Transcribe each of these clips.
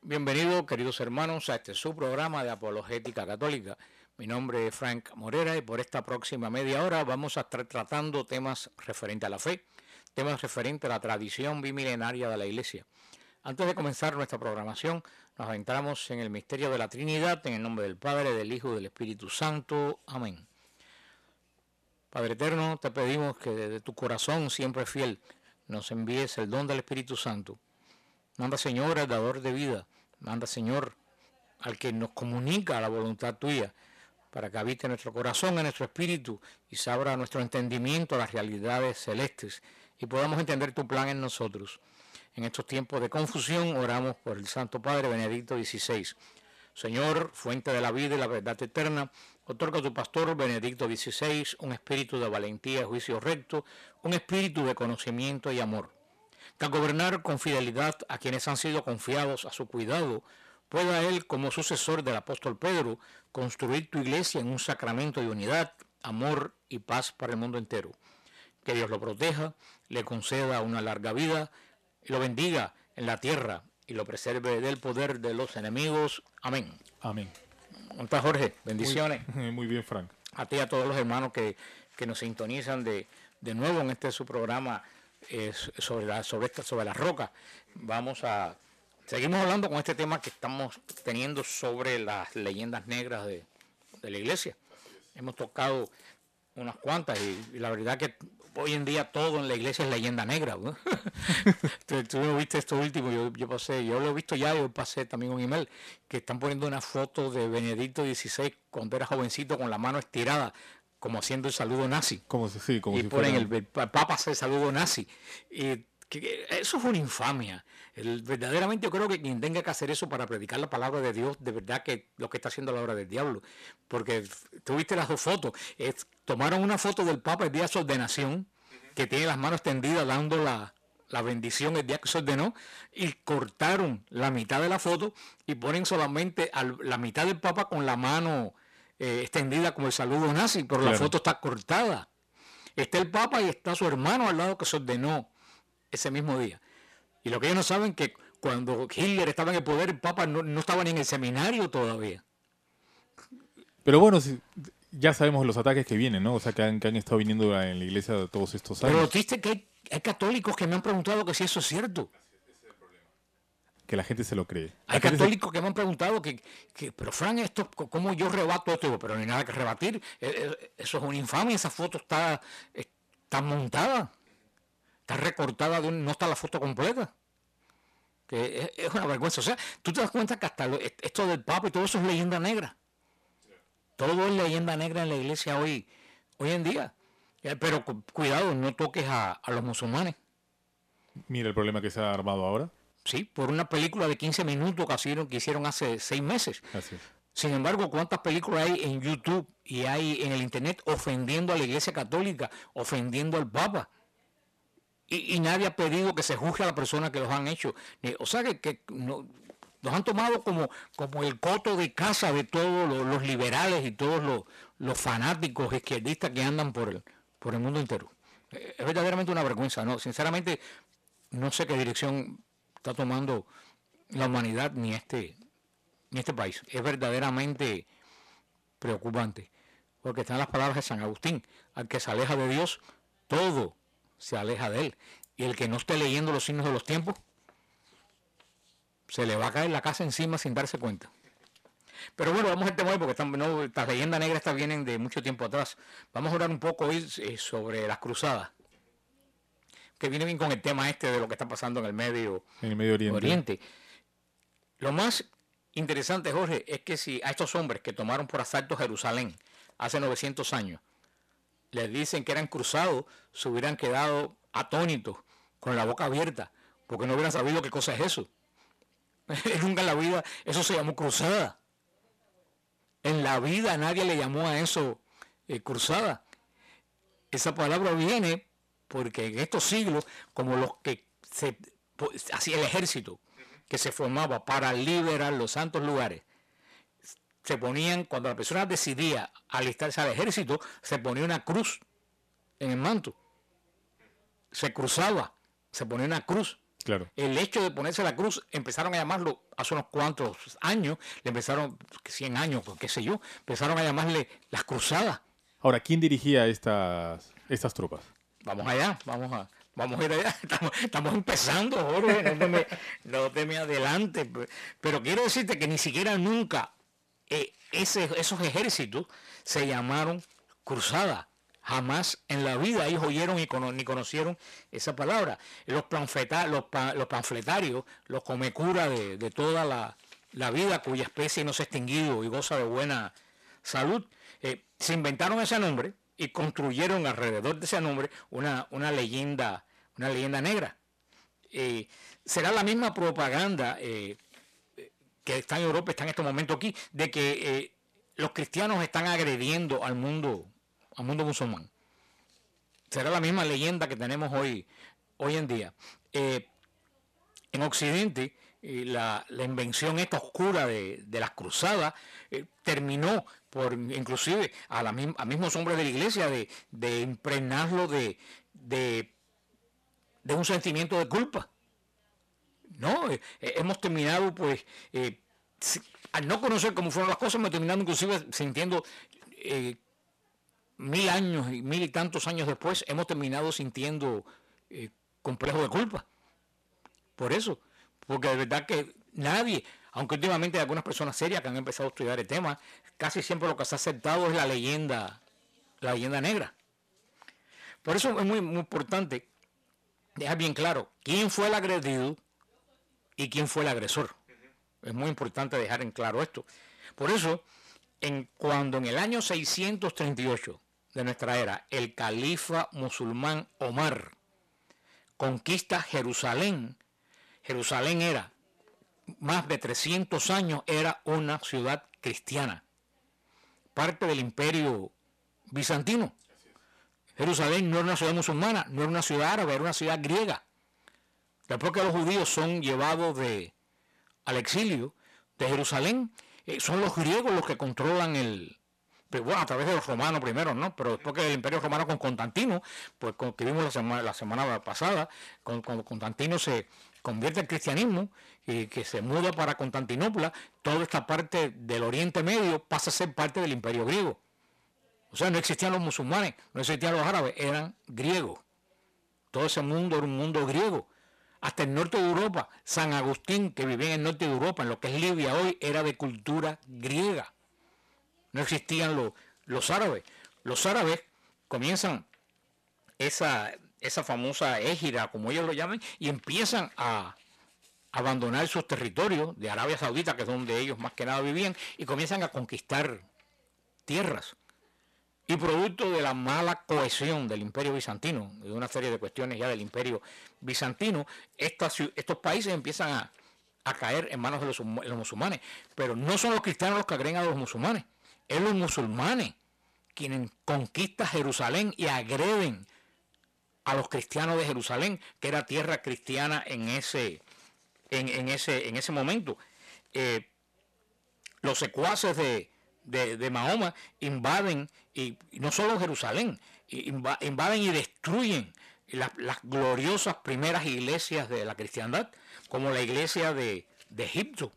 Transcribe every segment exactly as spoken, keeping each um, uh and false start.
Bienvenidos, queridos hermanos, a este su programa de Apologética Católica. Mi nombre es Frank Morera y por esta próxima media hora vamos a estar tratando temas referentes a la fe, temas referentes a la tradición bimilenaria de la Iglesia. Antes de comenzar nuestra programación, nos adentramos en el misterio de la Trinidad, en el nombre del Padre, del Hijo y del Espíritu Santo. Amén. Padre eterno, te pedimos que desde tu corazón siempre fiel nos envíes el don del Espíritu Santo. Manda, Señor, al dador de vida. Manda, Señor, al que nos comunica la voluntad tuya, para que habite en nuestro corazón, en nuestro espíritu, y se abra nuestro entendimiento a las realidades celestes, y podamos entender tu plan en nosotros. En estos tiempos de confusión, oramos por el Santo Padre Benedicto dieciséis. Señor, fuente de la vida y la verdad eterna, otorga a tu pastor Benedicto dieciséis un espíritu de valentía y juicio recto, un espíritu de conocimiento y amor, que al gobernar con fidelidad a quienes han sido confiados a su cuidado, pueda él, como sucesor del apóstol Pedro, construir tu iglesia en un sacramento de unidad, amor y paz para el mundo entero. Que Dios lo proteja, le conceda una larga vida y lo bendiga en la tierra y lo preserve del poder de los enemigos. Amén. Amén. ¿Cómo estás, Jorge? Bendiciones. Muy, muy bien, Frank. A ti y a todos los hermanos que, que nos sintonizan de, de nuevo en este su programa eh, sobre, la, sobre, esta, sobre las rocas. Vamos a... Seguimos hablando con este tema que estamos teniendo sobre las leyendas negras de, de la iglesia. Hemos tocado unas cuantas y, y la verdad que hoy en día todo en la iglesia es leyenda negra, ¿no? tú, tú no viste esto último, yo, yo pasé, yo lo he visto ya, yo pasé también un email que están poniendo una foto de Benedicto dieciséis cuando era jovencito con la mano estirada, como haciendo el saludo nazi. Como si, sí, como y si ponen fuera... el, el Papa hace el saludo nazi. Y que, que eso fue una infamia. El, verdaderamente yo creo que quien tenga que hacer eso para predicar la palabra de Dios, de verdad que lo que está haciendo la obra del diablo. Porque tú viste las dos fotos. Es, tomaron una foto del Papa el día de su ordenación, que tiene las manos tendidas dando la, la bendición el día que se ordenó, y cortaron la mitad de la foto y ponen solamente a la mitad del Papa con la mano eh, extendida como el saludo nazi, pero claro, la foto está cortada. Está el Papa y está su hermano al lado que se ordenó ese mismo día. Y lo que ellos no saben es que cuando Hitler estaba en el poder, el Papa no, no estaba ni en el seminario todavía. Pero bueno, si, ya sabemos los ataques que vienen, ¿no? O sea, que han, que han estado viniendo en la iglesia todos estos años. Pero triste que hay, hay católicos que me han preguntado que si eso es cierto. Que la gente se lo cree. La Hay católicos se... se... que me han preguntado que, que pero Fran, esto, ¿cómo yo rebato esto? Pero no hay nada que rebatir. Eso es una infamia, esa foto está, está montada. Está recortada, de un, no está la foto completa. Que es, es una vergüenza. O sea, tú te das cuenta que hasta lo, esto del Papa y todo eso es leyenda negra. Todo es leyenda negra en la iglesia hoy, hoy en día. Pero cuidado, no toques a, a los musulmanes. Mira el problema que se ha armado ahora. Sí, por una película de quince minutos que hicieron, que hicieron hace seis meses. Así es. Sin embargo, ¿cuántas películas hay en YouTube y hay en el Internet ofendiendo a la Iglesia Católica, ofendiendo al Papa? Y, y nadie ha pedido que se juzgue a la persona que los han hecho. O sea, que, que no, los han tomado como, como el coto de casa de todos los, los liberales y todos los, los fanáticos izquierdistas que andan por el, por el mundo entero. Es verdaderamente una vergüenza, ¿no? Sinceramente, no sé qué dirección está tomando la humanidad ni este, ni este país. Es verdaderamente preocupante. Porque están las palabras de San Agustín. Al que se aleja de Dios, todo se aleja de él. Y el que no esté leyendo los signos de los tiempos, se le va a caer la casa encima sin darse cuenta. Pero bueno, vamos al tema hoy porque están, no, estas leyendas negras estas vienen de mucho tiempo atrás. Vamos a hablar un poco hoy eh, sobre las cruzadas, que viene bien con el tema este de lo que está pasando en el Medio, en el Medio Oriente. Oriente. Lo más interesante, Jorge, es que si a estos hombres que tomaron por asalto Jerusalén hace novecientos años, les dicen que eran cruzados, se hubieran quedado atónitos, con la boca abierta, porque no hubieran sabido qué cosa es eso. Nunca en la vida eso se llamó cruzada. En la vida nadie le llamó a eso eh, cruzada. Esa palabra viene porque en estos siglos, como los que se hacía el ejército que se formaba para liberar los santos lugares, se ponían, cuando la persona decidía alistarse al ejército, se ponía una cruz en el manto. Se cruzaba, se ponía una cruz Claro. El hecho de ponerse la cruz, empezaron a llamarlo hace unos cuantos años, le empezaron, cien años, qué sé yo, empezaron a llamarle las cruzadas. Ahora, ¿quién dirigía estas, estas tropas? Vamos allá, vamos a, vamos a ir allá. Estamos, estamos empezando, Jorge, no te me, no te me adelante. Pero quiero decirte que ni siquiera nunca eh, ese, esos ejércitos se llamaron cruzadas. Jamás en la vida ellos oyeron y cono, ni conocieron esa palabra. Los, panfleta, los, pa, los panfletarios, los comecura de, de toda la, la vida cuya especie no se ha extinguido y goza de buena salud, eh, se inventaron ese nombre y construyeron alrededor de ese nombre una, una leyenda, una leyenda negra. Eh, será la misma propaganda eh, que está en Europa, está en este momento aquí, de que eh, los cristianos están agrediendo al mundo, al mundo musulmán. Será la misma leyenda que tenemos hoy, hoy en día. Eh, en Occidente, eh, la, la invención esta oscura de, de las cruzadas eh, terminó por inclusive a, la, a mismos hombres de la iglesia de, de impregnarlo de, de, de un sentimiento de culpa. No, eh, eh, hemos terminado pues eh, si, al no conocer cómo fueron las cosas, hemos terminado inclusive sintiendo eh, mil años y mil y tantos años después, hemos terminado sintiendo eh, complejo de culpa. Por eso, porque de verdad que nadie, aunque últimamente hay algunas personas serias que han empezado a estudiar el tema, casi siempre lo que se ha aceptado es la leyenda, la leyenda negra. Por eso es muy, muy importante dejar bien claro quién fue el agredido y quién fue el agresor. Es muy importante dejar en claro esto. Por eso, en, cuando en el año seiscientos treinta y ocho de nuestra era, el califa musulmán Omar conquista Jerusalén, Jerusalén era, más de trescientos años, era una ciudad cristiana, parte del imperio bizantino. Jerusalén no era una ciudad musulmana, no era una ciudad árabe, era una ciudad griega. Después que los judíos son llevados de, al exilio de Jerusalén, eh, son los griegos los que controlan el... Bueno, a través de los romanos primero, ¿no? Pero después que el imperio romano con Constantino, pues con, que vimos la semana, la semana pasada, con, con Constantino se convierte al cristianismo y que se muda para Constantinopla, toda esta parte del Oriente Medio pasa a ser parte del imperio griego. O sea, no existían los musulmanes, no existían los árabes, eran griegos. Todo ese mundo era un mundo griego. Hasta el norte de Europa, San Agustín, que vivía en el norte de Europa, en lo que es Libia hoy, era de cultura griega. No existían los, los árabes. Los árabes comienzan esa, esa famosa égira, como ellos lo llaman, y empiezan a abandonar sus territorios de Arabia Saudita, que es donde ellos más que nada vivían, y comienzan a conquistar tierras. Y producto de la mala cohesión del imperio bizantino, de una serie de cuestiones ya del imperio bizantino, estas, estos países empiezan a, a caer en manos de los, los musulmanes. Pero no son los cristianos los que agregan a los musulmanes, es los musulmanes quienes conquistan Jerusalén y agreden a los cristianos de Jerusalén, que era tierra cristiana en ese, en, en ese, en ese momento. Eh, los secuaces de, de, de Mahoma invaden, y, y no solo Jerusalén, inv invaden y destruyen las, las gloriosas primeras iglesias de la cristiandad, como la iglesia de, de Egipto.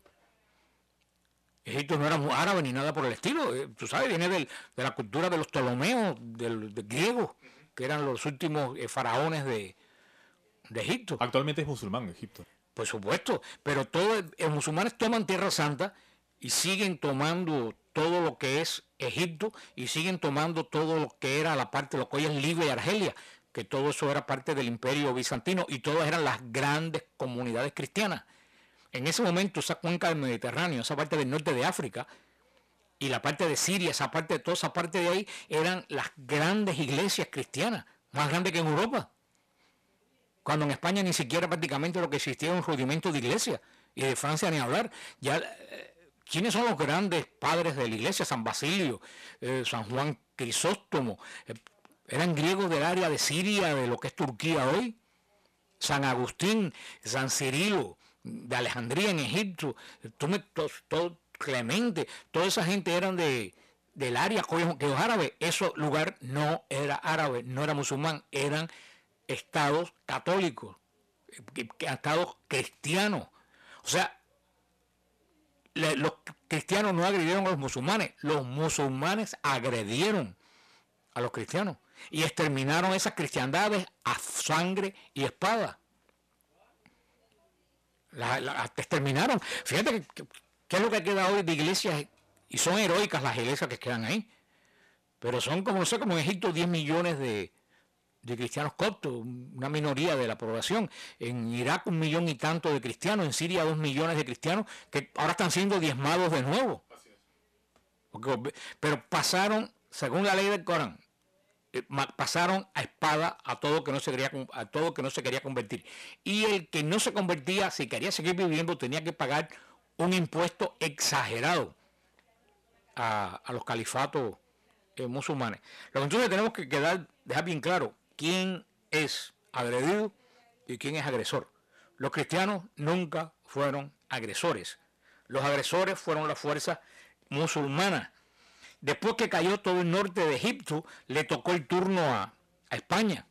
Egipto no era árabe ni nada por el estilo, eh, tú sabes, viene del, de la cultura de los Ptolomeos, del, de griegos, que eran los últimos eh, faraones de, de Egipto. Actualmente es musulmán Egipto. Por supuesto, pero todos los musulmanes toman Tierra Santa y siguen tomando todo lo que es Egipto y siguen tomando todo lo que era la parte de lo que hoy es Libia y Argelia, que todo eso era parte del imperio bizantino y todas eran las grandes comunidades cristianas. En ese momento esa cuenca del Mediterráneo, esa parte del norte de África y la parte de Siria, esa parte, toda esa parte de ahí eran las grandes iglesias cristianas, más grandes que en Europa. Cuando en España ni siquiera prácticamente lo que existía era un rudimento de iglesia, y de Francia ni hablar. Ya, eh, ¿quiénes son los grandes padres de la iglesia? San Basilio, eh, San Juan Crisóstomo, eh, eran griegos del área de Siria, de lo que es Turquía hoy. San Agustín, San Cirilo, de Alejandría en Egipto, tú me, todo, todo, Clemente, toda esa gente eran de, del área que los árabes. Ese lugar no era árabe, no era musulmán, eran estados católicos, que, que han estado cristianos. O sea, le, los cristianos no agredieron a los musulmanes, los musulmanes agredieron a los cristianos y exterminaron esas cristiandades a sangre y espada. La, la exterminaron. Fíjate que, que, que es lo que queda hoy de iglesias, y son heroicas las iglesias que quedan ahí. Pero son como, no sé, como en Egipto diez millones de, de cristianos coptos, una minoría de la población. En Irak un millón y tanto de cristianos, en Siria dos millones de cristianos que ahora están siendo diezmados de nuevo. Porque, pero pasaron, según la ley del Corán, pasaron a espada a todo que no se quería a todo que no se quería convertir, y el que no se convertía, si quería seguir viviendo, tenía que pagar un impuesto exagerado a, a los califatos eh, musulmanes. Lo que entonces tenemos que quedar, dejar bien claro quién es agredido y quién es agresor. Los cristianos nunca fueron agresores. Los agresores fueron las fuerzas musulmanas. Después que cayó todo el norte de Egipto, le tocó el turno a, a España.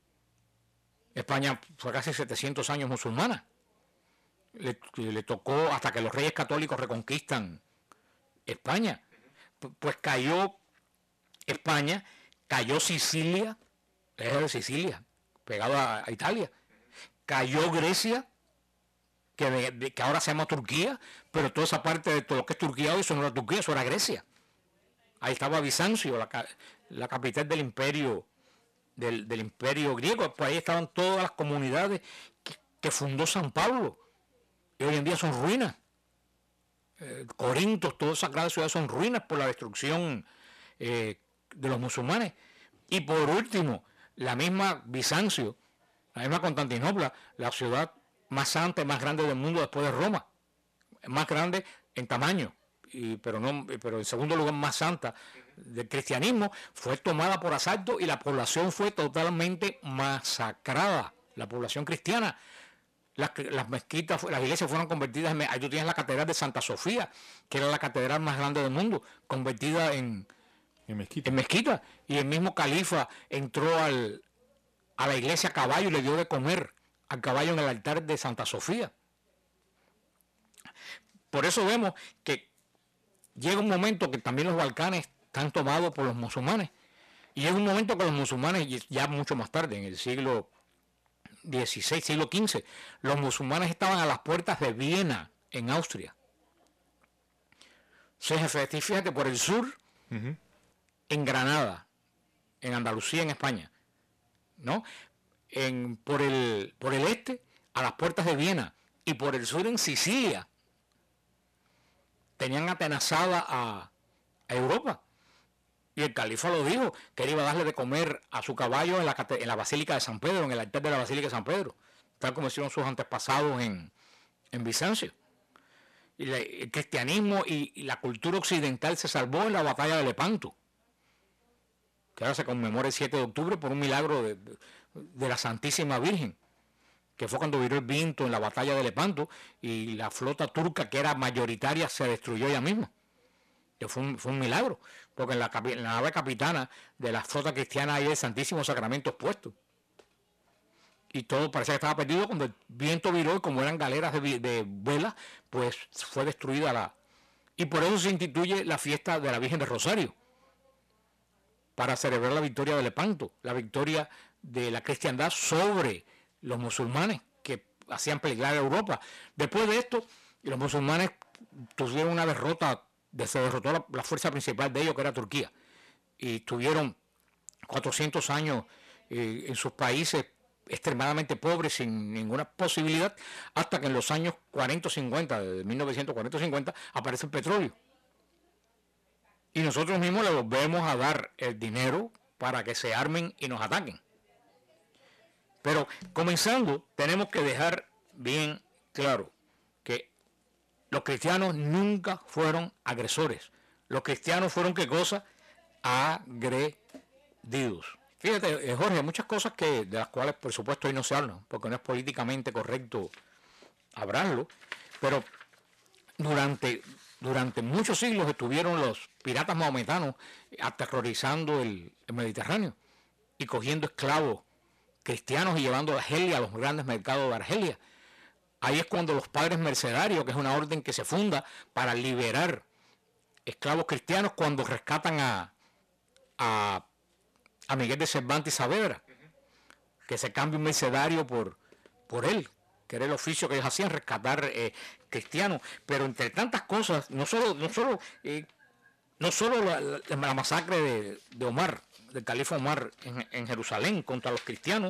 España fue casi setecientos años musulmana. Le, le tocó hasta que los reyes católicos reconquistan España. Pues cayó España, cayó Sicilia, es de Sicilia, pegado a, a Italia. Cayó Grecia, que, de, de, que ahora se llama Turquía, pero toda esa parte de todo lo que es Turquía hoy, eso no era Turquía, eso era Grecia. Ahí estaba Bizancio, la, la capital del imperio del, del imperio griego. Por ahí estaban todas las comunidades que, que fundó San Pablo, y hoy en día son ruinas. Eh, Corinto, todas esas grandes ciudades son ruinas por la destrucción eh, de los musulmanes. Y por último, la misma Bizancio, la misma Constantinopla, la ciudad más santa y más grande del mundo después de Roma, más grande en tamaño, y, pero no, pero en segundo lugar más santa del cristianismo, fue tomada por asalto y la población fue totalmente masacrada, la población cristiana. Las, las mezquitas, las iglesias fueron convertidas en, ahí tú tienes la catedral de Santa Sofía, que era la catedral más grande del mundo, convertida en, en, mezquita. en mezquita, y el mismo califa entró al, a la iglesia a caballo y le dio de comer al caballo en el altar de Santa Sofía. Por eso vemos que llega un momento que también los Balcanes están tomados por los musulmanes, y llega un momento que los musulmanes, ya mucho más tarde, en el siglo dieciséis, siglo quince, los musulmanes estaban a las puertas de Viena, en Austria. Entonces, fíjate, por el sur, uh-huh. en Granada, en Andalucía, en España, ¿no? En, por, el, por el este, a las puertas de Viena, y por el sur, en Sicilia, tenían atenazada a, a Europa. Y el califa lo dijo, que él iba a darle de comer a su caballo en la, en la Basílica de San Pedro, en el altar de la Basílica de San Pedro, tal como hicieron sus antepasados en, en Bizancio. Y la, el cristianismo y, y la cultura occidental se salvó en la batalla de Lepanto, que ahora se conmemora el siete de octubre por un milagro de, de, de la Santísima Virgen, que fue cuando viró el viento en la batalla de Lepanto y la flota turca, que era mayoritaria, se destruyó ella misma. Que fue un, fue un milagro, porque en la, en la nave capitana de la flota cristiana hay el Santísimo Sacramento expuesto. Y todo parecía que estaba perdido cuando el viento viró, y como eran galeras de, de vela, pues fue destruida la... Y por eso se instituye la fiesta de la Virgen de Rosario, para celebrar la victoria de Lepanto, la victoria de la cristiandad sobre los musulmanes que hacían peligrar a Europa. Después de esto, los musulmanes tuvieron una derrota, se derrotó la, la fuerza principal de ellos, que era Turquía, y tuvieron cuatrocientos años eh, en sus países extremadamente pobres, sin ninguna posibilidad, hasta que en los años cuarenta o cincuenta, de mil novecientos cuarenta o cincuenta, aparece el petróleo. Y nosotros mismos le volvemos a dar el dinero para que se armen y nos ataquen. Pero comenzando, tenemos que dejar bien claro que los cristianos nunca fueron agresores. Los cristianos fueron, ¿qué cosa? Agredidos. Fíjate, Jorge, hay muchas cosas que, de las cuales, por supuesto, hoy no se hablan, porque no es políticamente correcto hablarlo, pero durante, durante muchos siglos estuvieron los piratas mahometanos aterrorizando el, el Mediterráneo y cogiendo esclavos cristianos y llevando a Argelia a los grandes mercados de Argelia. Ahí es cuando los padres mercenarios, que es una orden que se funda para liberar esclavos cristianos, cuando rescatan a, a, a Miguel de Cervantes Saavedra, que se cambia un mercenario por, por él, que era el oficio que ellos hacían, rescatar eh, cristianos. Pero entre tantas cosas, no solo, no solo, eh, no solo la, la, la masacre de, de Omar, del califa Omar en, en Jerusalén contra los cristianos,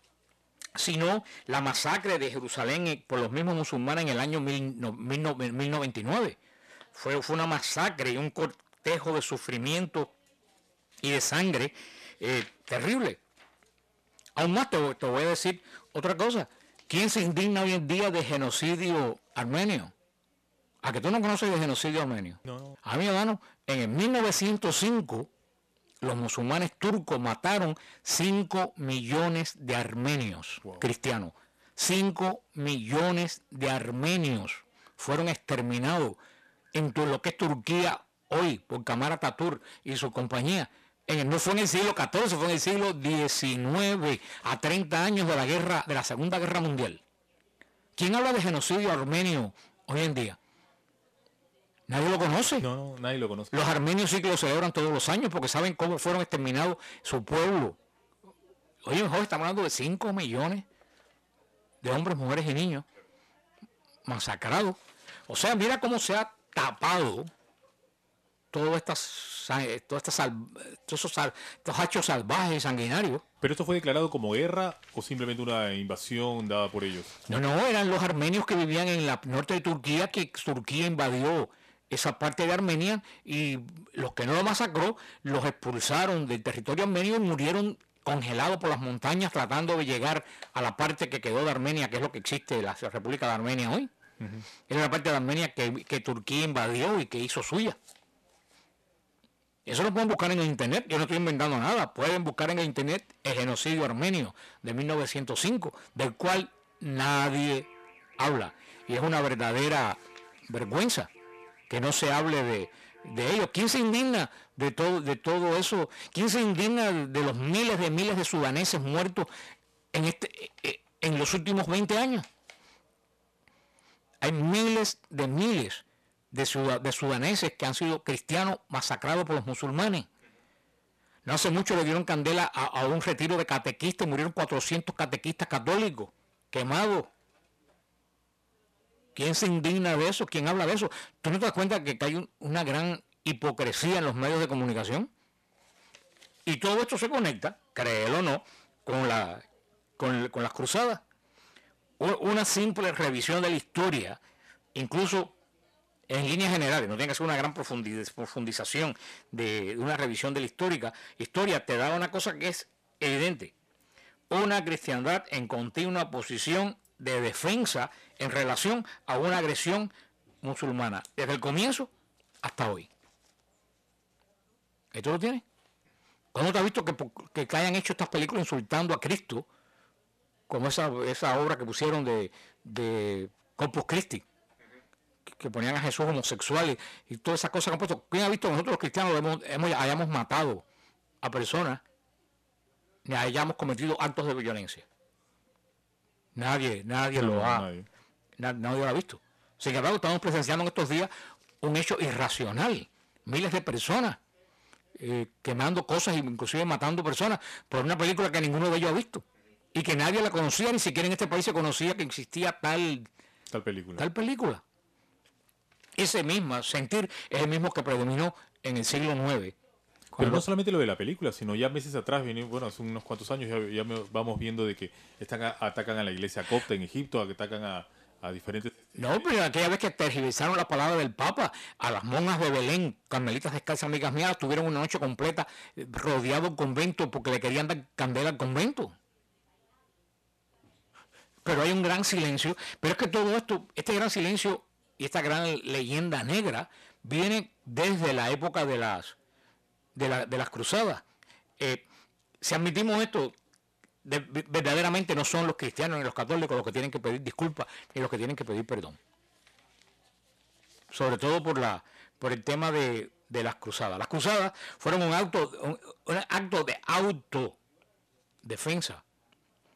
sino la masacre de Jerusalén por los mismos musulmanes en el año mil noventa y nueve. Fue, fue una masacre y un cortejo de sufrimiento y de sangre eh, terrible. Aún más te, te voy a decir otra cosa. ¿Quién se indigna hoy en día de genocidio armenio? ¿A que tú no conoces de genocidio armenio? No, no. A mi hermano, en el mil novecientos cinco, los musulmanes turcos mataron cinco millones de armenios wow. cristianos. cinco millones de armenios fueron exterminados en lo que es Turquía hoy por Kemal Atatürk y su compañía. En, no fue en el siglo catorce, fue en el siglo diecinueve, a treinta años de la guerra, de la Segunda Guerra Mundial. ¿Quién habla de genocidio armenio hoy en día? Nadie lo conoce. No, no, nadie lo conoce. Los armenios sí que lo celebran todos los años porque saben cómo fueron exterminados su pueblo. Oye, mejor estamos hablando de cinco millones de hombres, mujeres y niños masacrados. O sea, mira cómo se ha tapado todos estas, todos estos, todos esos, estos hechos salvajes y sanguinarios. ¿Pero esto fue declarado como guerra o simplemente una invasión dada por ellos? No, no, eran los armenios que vivían en el norte de Turquía, que Turquía invadió esa parte de Armenia, y los que no lo masacró los expulsaron del territorio armenio y murieron congelados por las montañas tratando de llegar a la parte que quedó de Armenia, que es lo que existe la República de Armenia hoy. Uh-huh. Es la parte de Armenia que, que Turquía invadió y que hizo suya. Eso lo pueden buscar en el internet, yo no estoy inventando nada. Pueden buscar en el internet el genocidio armenio de mil novecientos cinco, del cual nadie habla. Y es una verdadera vergüenza que no se hable de, de ellos. ¿Quién se indigna de todo, de todo eso? ¿Quién se indigna de los miles de miles de sudaneses muertos en, este, en los últimos veinte años? Hay miles de miles de, sud de sudaneses que han sido cristianos masacrados por los musulmanes. No hace mucho le dieron candela a, a un retiro de catequistas y murieron cuatrocientos catequistas católicos quemados. ¿Quién se indigna de eso? ¿Quién habla de eso? ¿Tú no te das cuenta que hay un, una gran hipocresía en los medios de comunicación? Y todo esto se conecta, créelo o no, con, la, con, con las cruzadas. Una simple revisión de la historia, incluso en líneas generales, no tiene que ser una gran profundización de, de una revisión de la histórica, historia te da una cosa que es evidente: una cristiandad en continua posición de defensa en relación a una agresión musulmana, desde el comienzo hasta hoy. ¿Esto lo tiene? ¿Cómo te has visto que, que, que hayan hecho estas películas insultando a Cristo, como esa, esa obra que pusieron de, de Corpus Christi, que, que ponían a Jesús homosexual y, y todas esas cosas que han puesto? ¿Quién ha visto que nosotros los cristianos hemos, hemos, hayamos matado a personas ni hayamos cometido actos de violencia? Nadie, nadie no, lo ha, nadie. Na, nadie lo ha visto. Sin embargo, estamos presenciando en estos días un hecho irracional. Miles de personas eh, quemando cosas e inclusive matando personas por una película que ninguno de ellos ha visto y que nadie la conocía, ni siquiera en este país se conocía que existía tal, tal película. Tal película. Ese mismo sentir es el mismo que predominó en el siglo nueve. Pero no solamente lo de la película, sino ya meses atrás, bueno, hace unos cuantos años ya, ya vamos viendo de que están a, atacan a la iglesia copta en Egipto, atacan a, a diferentes... No, pero aquella vez que tergiversaron la palabra del Papa, a las monjas de Belén, carmelitas descalzas, amigas mías, tuvieron una noche completa rodeado el convento porque le querían dar candela al convento. Pero hay un gran silencio. Pero es que todo esto, este gran silencio y esta gran leyenda negra viene desde la época de las... De, la, de las cruzadas. Eh, si admitimos esto, de, verdaderamente no son los cristianos ni los católicos los que tienen que pedir disculpas ni los que tienen que pedir perdón. Sobre todo por la por el tema de, de las cruzadas. Las cruzadas fueron un acto, un, un acto de autodefensa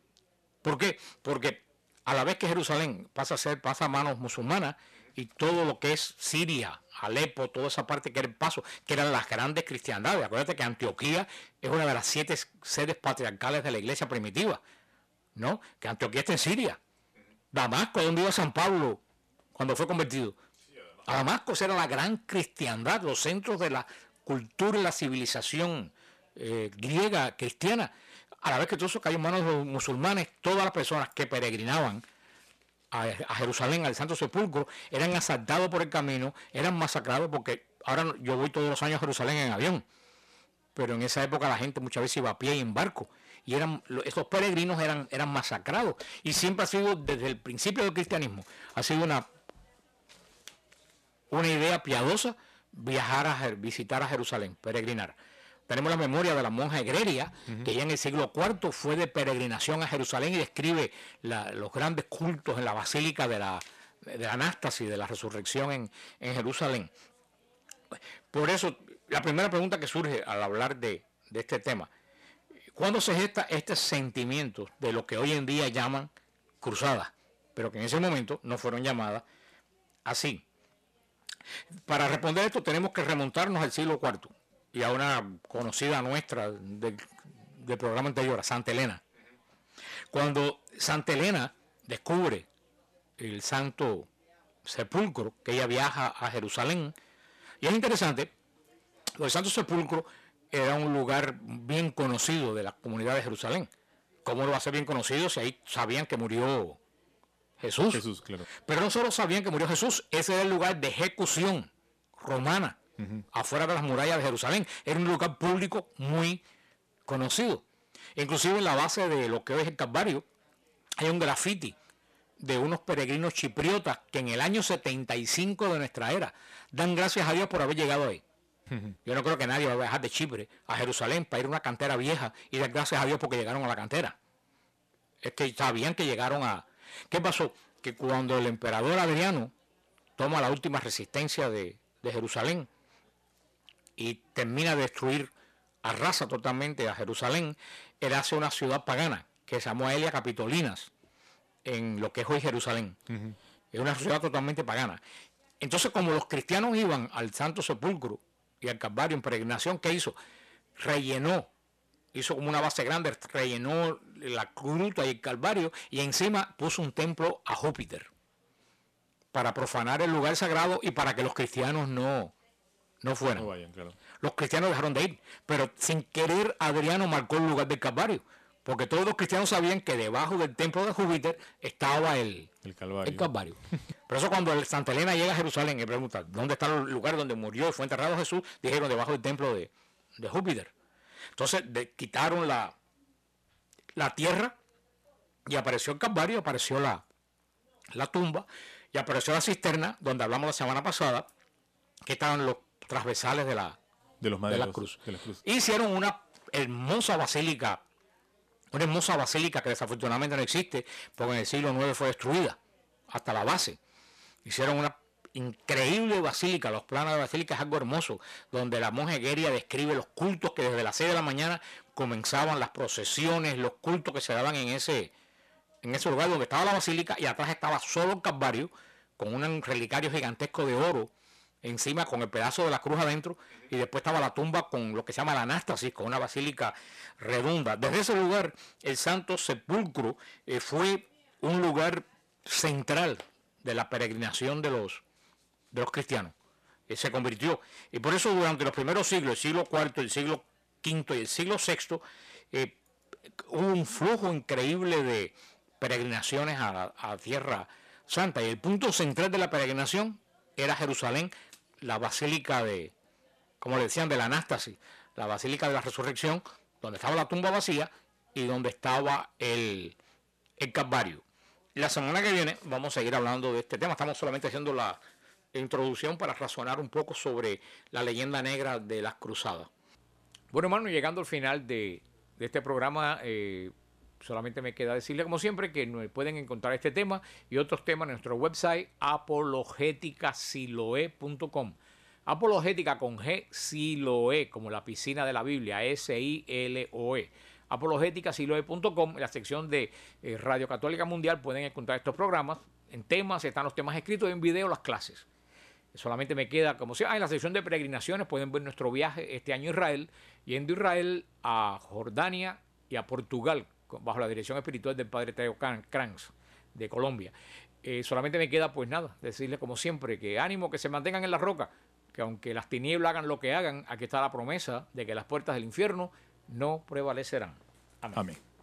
¿Por qué? Porque a la vez que Jerusalén pasa a ser, pasa a manos musulmanas, y todo lo que es Siria, Alepo, toda esa parte que era el paso, que eran las grandes cristiandades. Acuérdate que Antioquía es una de las siete sedes patriarcales de la iglesia primitiva, ¿no? Que Antioquía está en Siria. Damasco, ¿dónde iba San Pablo cuando fue convertido? A Damasco era la gran cristiandad, los centros de la cultura y la civilización eh, griega, cristiana. A la vez que todo eso cayó en manos de los musulmanes, todas las personas que peregrinaban a, a Jerusalén, al Santo Sepulcro, eran asaltados por el camino, eran masacrados, porque ahora yo voy todos los años a Jerusalén en avión, pero en esa época la gente muchas veces iba a pie y en barco, y eran estos peregrinos eran, eran masacrados, y siempre ha sido, desde el principio del cristianismo, ha sido una, una idea piadosa viajar a visitar a Jerusalén, peregrinar. Tenemos la memoria de la monja Egreria, uh-huh. que ya en el siglo cuarto fue de peregrinación a Jerusalén y describe la, los grandes cultos en la Basílica de la, de la Anástasis, de la Resurrección en, en Jerusalén. Por eso, la primera pregunta que surge al hablar de, de este tema, ¿cuándo se gesta este sentimiento de lo que hoy en día llaman cruzadas, pero que en ese momento no fueron llamadas así? Para responder esto tenemos que remontarnos al siglo cuarto. Y a una conocida nuestra del, del programa anterior, a Santa Elena. Cuando Santa Elena descubre el Santo Sepulcro, que ella viaja a Jerusalén, y es interesante, el Santo Sepulcro era un lugar bien conocido de la comunidad de Jerusalén. ¿Cómo lo va a ser bien conocido si ahí sabían que murió Jesús? Jesús, claro. Pero no solo sabían que murió Jesús, ese era el lugar de ejecución romana. Uh-huh. Afuera de las murallas de Jerusalén. Era un lugar público muy conocido. Inclusive en la base de lo que hoy es el Calvario hay un grafiti de unos peregrinos chipriotas que en el año setenta y cinco de nuestra era dan gracias a Dios por haber llegado ahí. Uh-huh. Yo no creo que nadie va a viajar de Chipre a Jerusalén para ir a una cantera vieja y dar gracias a Dios porque llegaron a la cantera. Es que sabían que llegaron a... ¿Qué pasó? Que cuando el emperador Adriano toma la última resistencia de, de Jerusalén y termina de destruir, arrasa totalmente a Jerusalén, él hace una ciudad pagana que se llamó Aelia Capitolinas, en lo que es hoy Jerusalén. Uh-huh. Es una ciudad totalmente pagana. Entonces, como los cristianos iban al Santo Sepulcro y al Calvario en peregrinación, ¿qué hizo? Rellenó, hizo como una base grande, rellenó la gruta y el Calvario, y encima puso un templo a Júpiter, para profanar el lugar sagrado y para que los cristianos no... No fueron. No vayan, claro. Los cristianos dejaron de ir, pero sin querer Adriano marcó el lugar del Calvario, porque todos los cristianos sabían que debajo del templo de Júpiter estaba el, el Calvario. El Calvario. Por eso cuando el Santa Elena llega a Jerusalén y pregunta dónde está el lugar donde murió y fue enterrado Jesús, dijeron debajo del templo de, de Júpiter. Entonces de, quitaron la, la tierra y apareció el Calvario, apareció la, la tumba y apareció la cisterna donde hablamos la semana pasada, que estaban los transversales de la, de, los maderos, de la cruz. De la cruz. Hicieron una hermosa basílica, una hermosa basílica que desafortunadamente no existe, porque en el siglo nueve fue destruida, hasta la base. Hicieron una increíble basílica, los planos de la basílica es algo hermoso, donde la monja Egreria describe los cultos que desde las seis de la mañana comenzaban, las procesiones, los cultos que se daban en ese, en ese lugar donde estaba la basílica, y atrás estaba solo el Calvario, con un relicario gigantesco de oro, encima con el pedazo de la cruz adentro, y después estaba la tumba con lo que se llama la Anástasis, con una basílica redonda. Desde ese lugar, el Santo Sepulcro eh, fue un lugar central de la peregrinación de los, de los cristianos. Eh, se convirtió. Y por eso durante los primeros siglos, el siglo cuarto, el siglo quinto y el siglo sexto, eh, hubo un flujo increíble de peregrinaciones a, a Tierra Santa. Y el punto central de la peregrinación era Jerusalén, la basílica de, como le decían, de la Anástasis, la basílica de la Resurrección, donde estaba la tumba vacía y donde estaba el, el Calvario. La semana que viene vamos a seguir hablando de este tema. Estamos solamente haciendo la introducción para razonar un poco sobre la leyenda negra de las cruzadas. Bueno, hermano, llegando al final de, de este programa, eh, solamente me queda decirle, como siempre, que pueden encontrar este tema y otros temas en nuestro website apologética siloé punto com. Apologética con G, Siloé, como la piscina de la Biblia, S I L O E. apologética siloe punto com, en la sección de eh, Radio Católica Mundial pueden encontrar estos programas. En temas están los temas escritos y en video las clases. Solamente me queda, como sea, ah, en la sección de peregrinaciones pueden ver nuestro viaje este año a Israel, yendo a Israel, a Jordania y a Portugal, bajo la dirección espiritual del padre Teo Kranz de Colombia. Eh, solamente me queda, pues nada, decirles como siempre, que ánimo, que se mantengan en la roca, que aunque las tinieblas hagan lo que hagan, aquí está la promesa de que las puertas del infierno no prevalecerán. Amén. Amén.